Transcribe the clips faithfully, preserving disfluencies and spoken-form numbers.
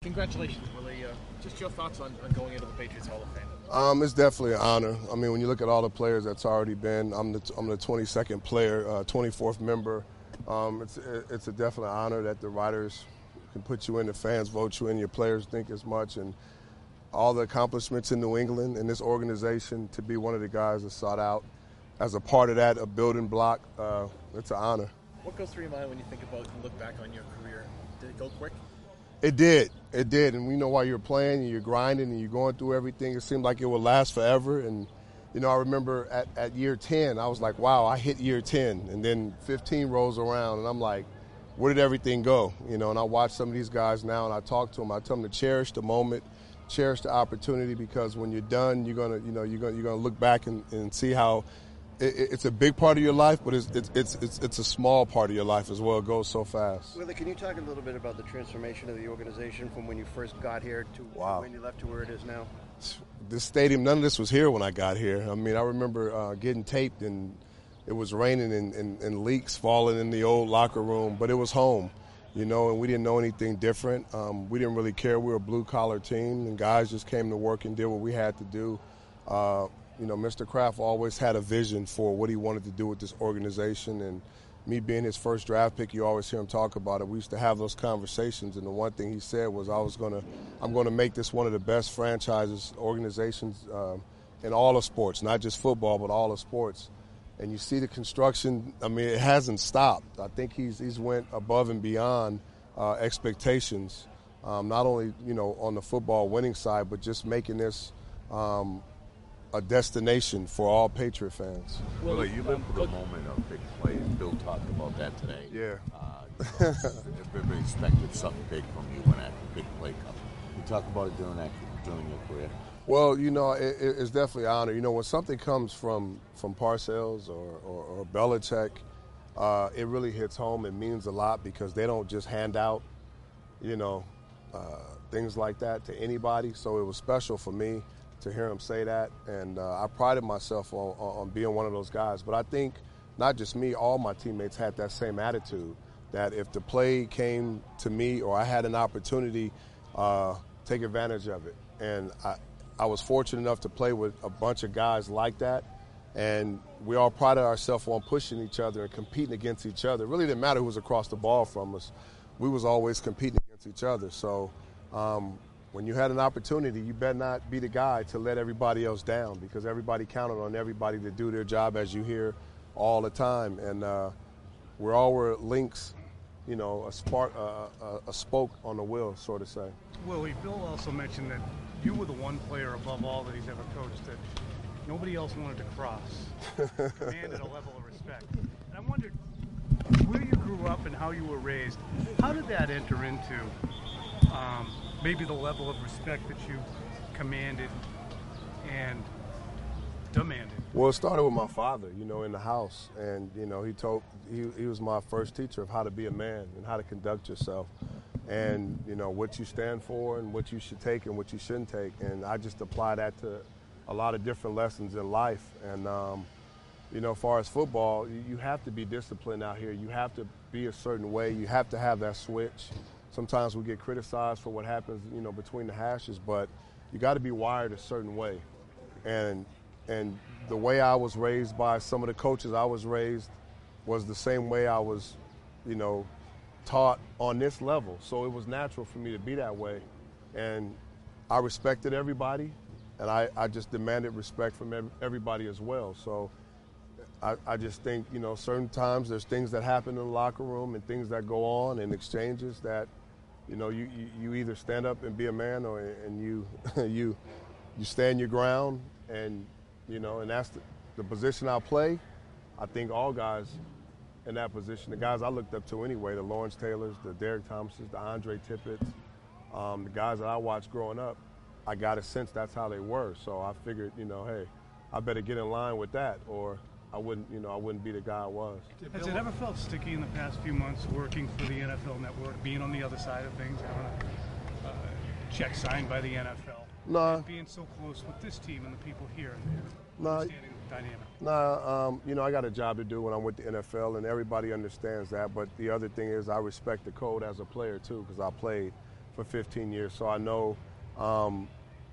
Congratulations, Willie. Uh, just your thoughts on, on going into the Patriots Hall of Fame. Um, it's definitely an honor. I mean, when you look at all the players that's already been, I'm the I'm the twenty-second player, uh, twenty-fourth member. Um, it's it's a definite honor that the writers can put you in, the fans vote you in, your players think as much, and all the accomplishments in New England and this organization to be one of the guys that sought out as a part of that, a building block. Uh, it's an honor. What goes through your mind when you think about and look back on your career? Did it go quick? It did. It did. And you know, while you're playing and you're grinding and you're going through everything, it seemed like it would last forever. And, you know, I remember at, at year ten, I was like, wow, I hit year ten. And then fifteen rolls around, and I'm like, where did everything go? You know, and I watch some of these guys now, and I talk to them. I tell them to cherish the moment, cherish the opportunity, because when you're done, you're gonna, you know, you're gonna, you're gonna look back and, and see how it, it's a big part of your life, but it's, it's it's it's it's a small part of your life as well. It goes so fast. Willie, can you talk a little bit about the transformation of the organization from when you first got here to wow. when you left to where it is now? This stadium, none of this was here when I got here. I mean, I remember uh, getting taped, and it was raining and, and, and leaks falling in the old locker room, but it was home, you know, and we didn't know anything different. Um, we didn't really care. We were a blue-collar team, and guys just came to work and did what we had to do. Uh, you know, Mister Kraft always had a vision for what he wanted to do with this organization, and me being his first draft pick, you always hear him talk about it. We used to have those conversations, and the one thing he said was, I was gonna, I'm gonna make this one of the best franchises, organizations um, in all of sports, not just football, but all of sports. And you see the construction. I mean, it hasn't stopped. I think he's he's went above and beyond uh, expectations, um, not only you know on the football winning side, but just making this um, a destination for all Patriot fans. Well, you lived for the moment of big plays. Bill talked about that today. Yeah. Uh, you know, everybody expected something big from you when that big play comes. You talk about it during that during your career. Well, you know, it, it's definitely an honor. You know, when something comes from from Parcells or, or, or Belichick, uh, it really hits home. It means a lot because they don't just hand out, you know, uh, things like that to anybody. So it was special for me to hear him say that, and uh, I prided myself on, on being one of those guys. But I think not just me, all my teammates had that same attitude, that if the play came to me or I had an opportunity, uh, take advantage of it. And I, I was fortunate enough to play with a bunch of guys like that, and we all prided ourselves on pushing each other and competing against each other. It really didn't matter who was across the ball from us. We was always competing against each other. So um, when you had an opportunity, you better not be the guy to let everybody else down, because everybody counted on everybody to do their job, as you hear all the time. And uh, we all were links, you know, a spark, uh, a, a spoke on the wheel, so to say. Willie, Bill also mentioned that you were the one player above all that he's ever coached that nobody else wanted to cross. Commanded a level of respect. And I wondered where you grew up and how you were raised. How did that enter into um, maybe the level of respect that you commanded and demanded? Well, it started with my father, you know, in the house. And, you know, he told, he, he was my first teacher of how to be a man and how to conduct yourself. And, you know, what you stand for and what you should take and what you shouldn't take. And I just apply that to a lot of different lessons in life. And, um, you know, as far as football, you, you have to be disciplined out here. You have to be a certain way. You have to have that switch. Sometimes we get criticized for what happens, you know, between the hashes, but you got to be wired a certain way. And, and the way I was raised by some of the coaches I was raised was the same way I was, you know, taught on this level. So it was natural for me to be that way. And I respected everybody, and I, I just demanded respect from everybody as well. So I, I just think, you know, certain times there's things that happen in the locker room and things that go on and exchanges that, you know, you, you, you either stand up and be a man, or and you you you stand your ground, and, you know, and that's the, the position I play. I think all guys in that position, the guys I looked up to anyway, the Lawrence Taylors, the Derek Thomases, the Andre Tippett's, um, the guys that I watched growing up, I got a sense that's how they were. So I figured, you know, hey, I better get in line with that, or I wouldn't, you know, I wouldn't be the guy I was. Has it ever felt sticky in the past few months working for the N F L Network, being on the other side of things, having a uh, check signed by the N F L? No. Being so close with this team and the people here and there. No. Understanding the dynamic. Nah, um, you know, I got a job to do when I'm with the N F L, and everybody understands that. But the other thing is I respect the code as a player, too, because I played for fifteen years, so I know um,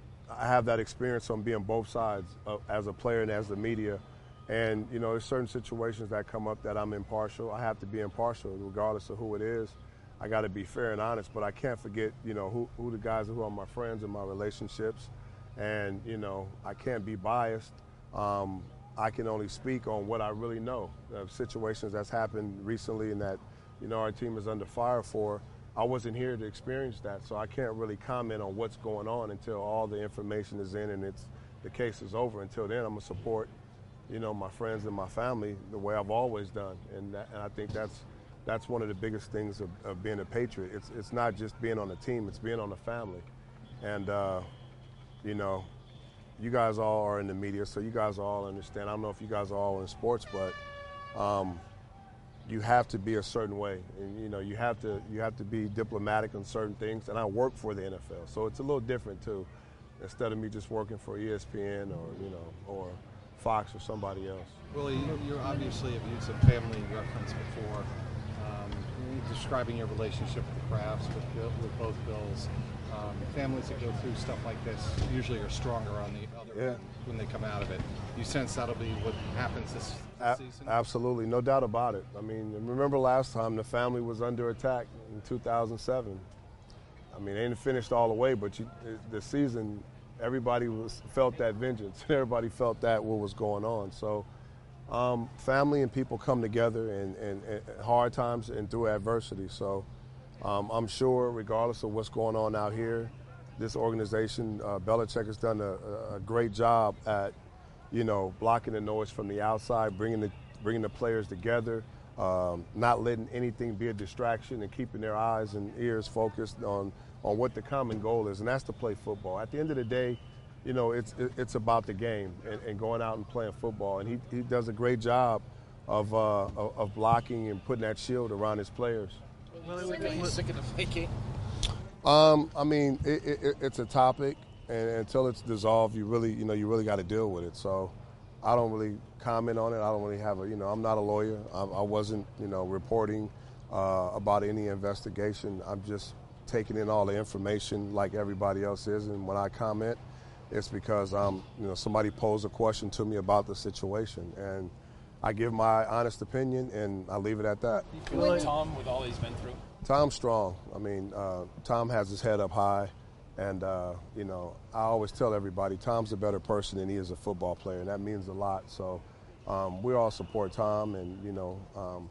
I have that experience on being both sides of, as a player and as the media. And, you know, there's certain situations that come up that I'm impartial. I have to be impartial regardless of who it is. I got to be fair and honest, but I can't forget, you know, who, who the guys who are my friends and my relationships. And, you know, I can't be biased. Um, I can only speak on what I really know. Of situations that's happened recently and that, you know, our team is under fire for. I wasn't here to experience that, so I can't really comment on what's going on until all the information is in and it's the case is over. Until then, I'm going to support, you know, my friends and my family the way I've always done. And, that, and I think that's that's one of the biggest things of, of being a Patriot. It's it's not just being on a team, it's being on a family. And, uh, you know, you guys all are in the media, so you guys all understand. I don't know if you guys are all in sports, but um, you have to be a certain way. And, you know, you have to you have to be diplomatic on certain things. And I work for the N F L, so it's a little different, too. Instead of me just working for E S P N or, you know, or Fox or somebody else. Willie, you obviously have used a family reference before, um, describing your relationship with the Krafts, with, Bill, with both Bills. Um, families that go through stuff like this usually are stronger on the other yeah. end when they come out of it. You sense that'll be what happens this, this A- season? Absolutely, no doubt about it. I mean, remember last time the family was under attack in two thousand seven. I mean, they didn't finish all the way, but you, the season, everybody was felt that vengeance. Everybody felt that what was going on. So um, family and people come together in, in, in hard times and through adversity. So um, I'm sure regardless of what's going on out here, this organization, uh, Belichick has done a, a great job at, you know, blocking the noise from the outside, bringing the, bringing the players together, um, not letting anything be a distraction and keeping their eyes and ears focused on on what the common goal is, and that's to play football. At the end of the day, you know, it's it's about the game and, and going out and playing football. And he, he does a great job of, uh, of of blocking and putting that shield around his players. Well, are you sick of the faking? Um, I mean, it, it, it's a topic, and until it's dissolved, you really, you know, you really got to deal with it. So I don't really comment on it. I don't really have a, you know, I'm not a lawyer. I, I wasn't, you know, reporting uh, about any investigation. I'm just taking in all the information like everybody else is, and when I comment, it's because um, you know, somebody posed a question to me about the situation, and I give my honest opinion, and I leave it at that. You feel like Tom, with all he's been through? Tom's strong. I mean, uh, Tom has his head up high, and uh, you know, I always tell everybody Tom's a better person than he is a football player, and that means a lot. So um, we all support Tom, and you know. Um,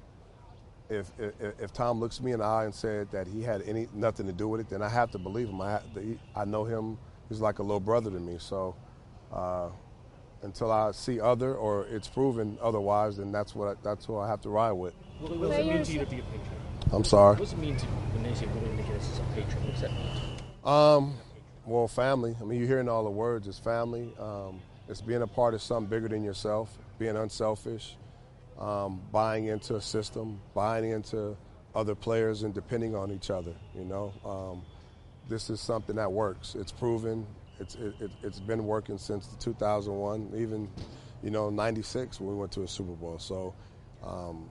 If, if if Tom looks me in the eye and said that he had any nothing to do with it, then I have to believe him. I, I know him; he's like a little brother to me. So uh, until I see other or it's proven otherwise, then that's what I, that's who I have to ride with. What, what does it mean to you to be a Patriot? I'm sorry. What does it mean to when they say Willie McGinest is a Patriot? What does that mean? Um, well, family. I mean, you're hearing all the words. It's family. Um, it's being a part of something bigger than yourself. Being unselfish. Um, buying into a system, buying into other players and depending on each other, you know. Um, this is something that works. It's proven. It's it, it, it's been working since the two thousand one, even, you know, ninety-six when we went to a Super Bowl. So um,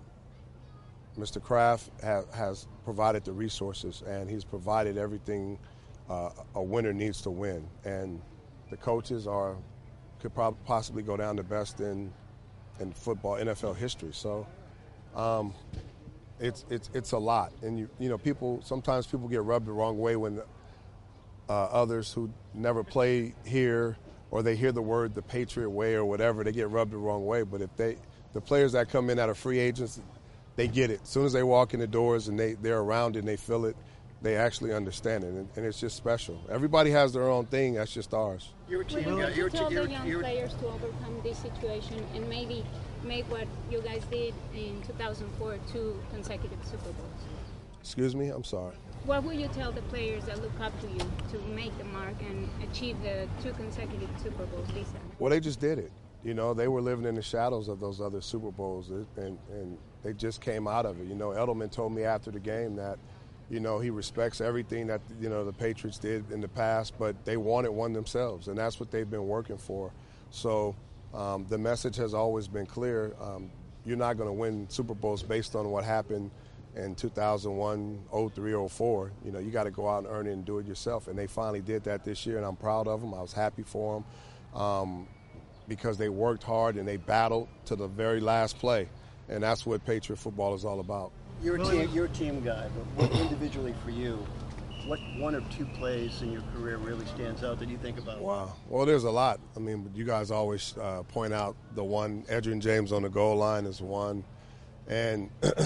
Mister Kraft ha- has provided the resources, and he's provided everything uh, a winner needs to win. And the coaches are could prob- possibly go down the best in in football, N F L history. So um, it's it's it's a lot, and you you know people sometimes people get rubbed the wrong way when uh, others who never played here or they hear the word the Patriot way or whatever, they get rubbed the wrong way. But if they the players that come in out of free agents, they get it. As soon as they walk in the doors and they they're around it and they feel it, they actually understand it, and, and it's just special. Everybody has their own thing. That's just ours. You're a team Will guy. you You're a tell te- the you're, young you're, players to overcome this situation and maybe make what you guys did in two thousand four two consecutive Super Bowls? Excuse me? I'm sorry. What will you tell the players that look up to you to make the mark and achieve the two consecutive Super Bowls this time? Well, they just did it. You know, they were living in the shadows of those other Super Bowls, and, and they just came out of it. You know, Edelman told me after the game that, you know, he respects everything that, you know, the Patriots did in the past, but they wanted one themselves, and that's what they've been working for. So um, the message has always been clear. Um, you're not going to win Super Bowls based on what happened in two thousand one, oh three, oh four. You know, you got to go out and earn it and do it yourself. And they finally did that this year, and I'm proud of them. I was happy for them um, because they worked hard and they battled to the very last play. And that's what Patriot football is all about. You're a team, you're a team guy, but what individually for you, what one or two plays in your career really stands out that you think about? Wow. Well, there's a lot. I mean, you guys always uh, point out the one, Edgerrin James on the goal line is one. And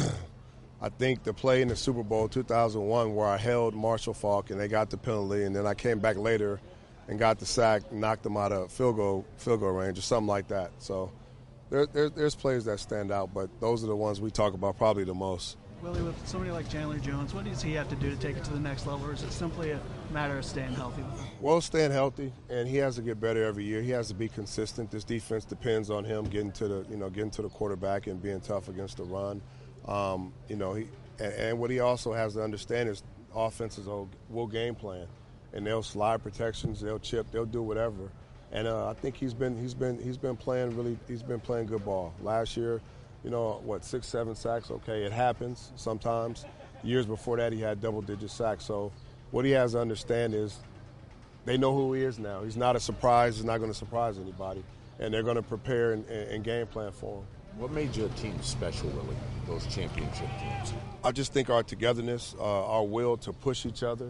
I think the play in the Super Bowl two thousand one where I held Marshall Faulk and they got the penalty, and then I came back later and got the sack, knocked them out of field goal, field goal range or something like that. So there, there, there's plays that stand out, but those are the ones we talk about probably the most. Willie, with somebody like Chandler Jones, what does he have to do to take it to the next level, or is it simply a matter of staying healthy? Well, staying healthy, and he has to get better every year. He has to be consistent. This defense depends on him getting to the, you know, getting to the quarterback and being tough against the run. Um, you know, he and, and what he also has to understand is offenses will, will game plan, and they'll slide protections, they'll chip, they'll do whatever. And uh, I think he's been he's been he's been playing really he's been playing good ball. Last year, you know, what, six, seven sacks, okay, it happens sometimes. Years before that, he had double-digit sacks. So what he has to understand is they know who he is now. He's not a surprise. He's not going to surprise anybody. And they're going to prepare and, and game plan for him. What made your team special, Willie, those championship teams? I just think our togetherness, uh, our will to push each other.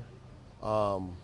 Um,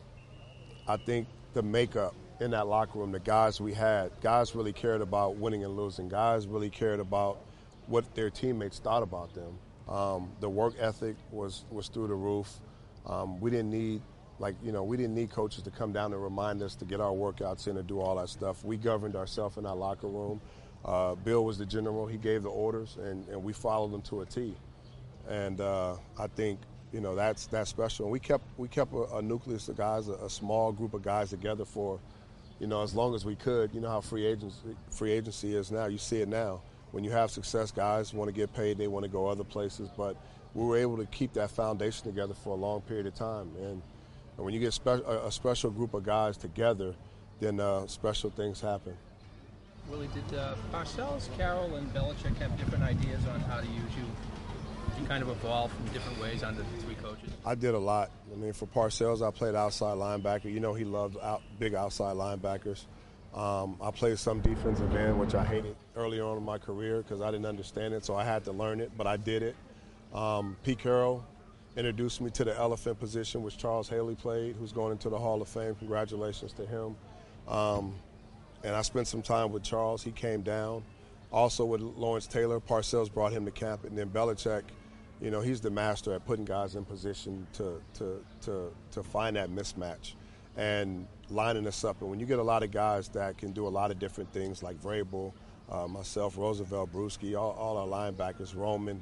I think the makeup in that locker room, the guys we had, guys really cared about winning and losing. Guys really cared about what their teammates thought about them. Um, the work ethic was, was through the roof. Um, we didn't need, like, you know, we didn't need coaches to come down and remind us to get our workouts in and do all that stuff. We governed ourselves in our locker room. Uh, Bill was the general. He gave the orders, and, and we followed them to a T. And uh, I think, you know, that's that's special. And we kept we kept a, a nucleus of guys, a, a small group of guys together for, you know, as long as we could. You know how free agency free agency is now. You see it now. When you have success, guys want to get paid, they want to go other places, but we were able to keep that foundation together for a long period of time. And, and when you get spe- a, a special group of guys together, then uh, special things happen. Willie, did uh, Parcells, Carroll, and Belichick have different ideas on how to use you? Did you kind of evolve from different ways under the three coaches? I did a lot. I mean, for Parcells, I played outside linebacker. You know, he loved out, big outside linebackers. Um, I played some defensive end, which I hated early on in my career because I didn't understand it, so I had to learn it, but I did it. Um, Pete Carroll introduced me to the elephant position, which Charles Haley played, who's going into the Hall of Fame. Congratulations to him. Um, and I spent some time with Charles. He came down. Also with Lawrence Taylor, Parcells brought him to camp, and then Belichick, you know, he's the master at putting guys in position to to to, to find that mismatch and lining us up. And when you get a lot of guys that can do a lot of different things, like Vrabel, uh, myself, Roosevelt, Brewski, all, all our linebackers, Roman,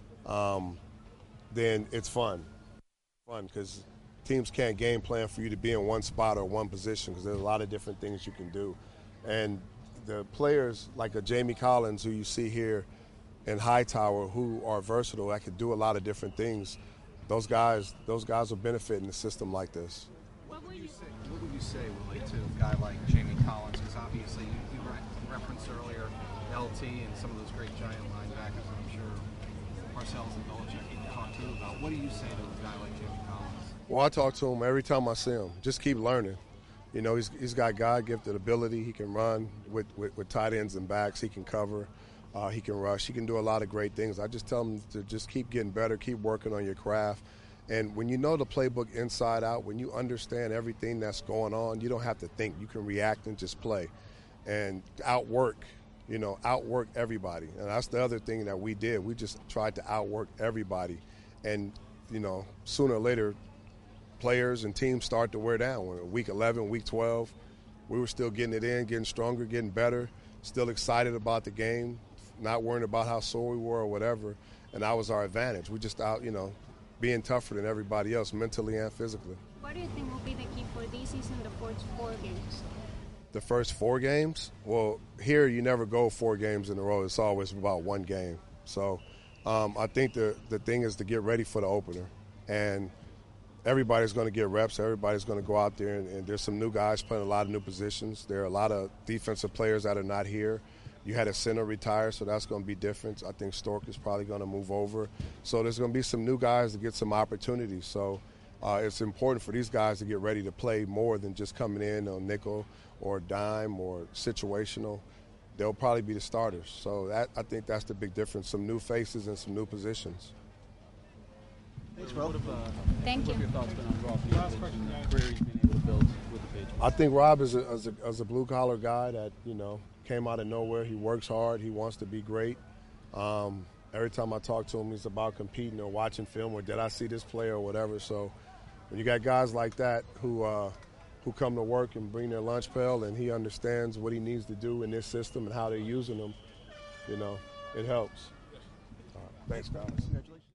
um, then it's fun. Fun because teams can't game plan for you to be in one spot or one position because there's a lot of different things you can do. And the players like a Jamie Collins, who you see here, and Hightower, who are versatile, that could do a lot of different things, those guys, those guys will benefit in a system like this. What would you say, what would you say Willie, to a guy like Jamie Collins? Because obviously you, you re- referenced earlier L T and some of those great giant linebackers. I'm sure Parcells and Belichick talk to you about. What do you say to a guy like Jamie Collins? Well, I talk to him every time I see him. Just keep learning. You know, he's he's got God-gifted ability. He can run with, with, with tight ends and backs. He can cover. Uh, he can rush. He can do a lot of great things. I just tell him to just keep getting better, keep working on your craft. And when you know the playbook inside out, when you understand everything that's going on, you don't have to think. You can react and just play and outwork, you know, outwork everybody. And that's the other thing that we did. We just tried to outwork everybody. And, you know, sooner or later, players and teams start to wear down. When week eleven, week twelve, we were still getting it in, getting stronger, getting better, still excited about the game, not worrying about how sore we were or whatever. And that was our advantage. We just out, you know, being tougher than everybody else, mentally and physically. What do you think will be the key for this season, the first four games? The first four games? Well, here you never go four games in a row. It's always about one game. So um, I think the, the thing is to get ready for the opener. And everybody's going to get reps. Everybody's going to go out there, and, and there's some new guys playing a lot of new positions. There are a lot of defensive players that are not here. You had a center retire, so that's going to be different. I think Stork is probably going to move over. So there's going to be some new guys to get some opportunities. So uh, it's important for these guys to get ready to play more than just coming in on nickel or dime or situational. They'll probably be the starters. So that I think that's the big difference, some new faces and some new positions. Thanks, Rob. Thank you. What have your thoughts been on Rob Nevich and the career he's been able to build with the Patriots? I think Rob is a, is a, is a blue-collar guy that, you know, came out of nowhere. He works hard. He wants to be great. Um, every time I talk to him, he's about competing or watching film or did I see this player or whatever. So when you got guys like that who uh, who come to work and bring their lunch pail and he understands what he needs to do in this system and how they're using them, you know, it helps. All right. Thanks, guys. Congratulations.